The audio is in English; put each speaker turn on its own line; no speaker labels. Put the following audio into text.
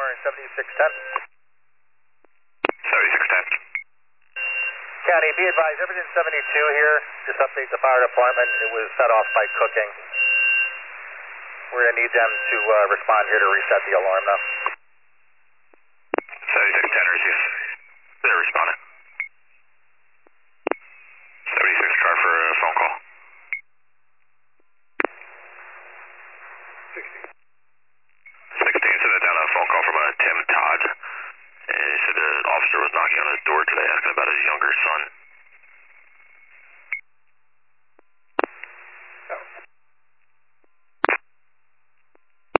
in 7610.
7610.
County, be advised, Everton 72 here. Just update the fire department. It was set off by cooking. We're going to need them to respond here to reset the alarm now.
7610ers, yes. They're responding. 76 car for a phone call. 16 sent down a phone call from Tim Todd. And he said the officer was knocking on his door today asking about his younger son.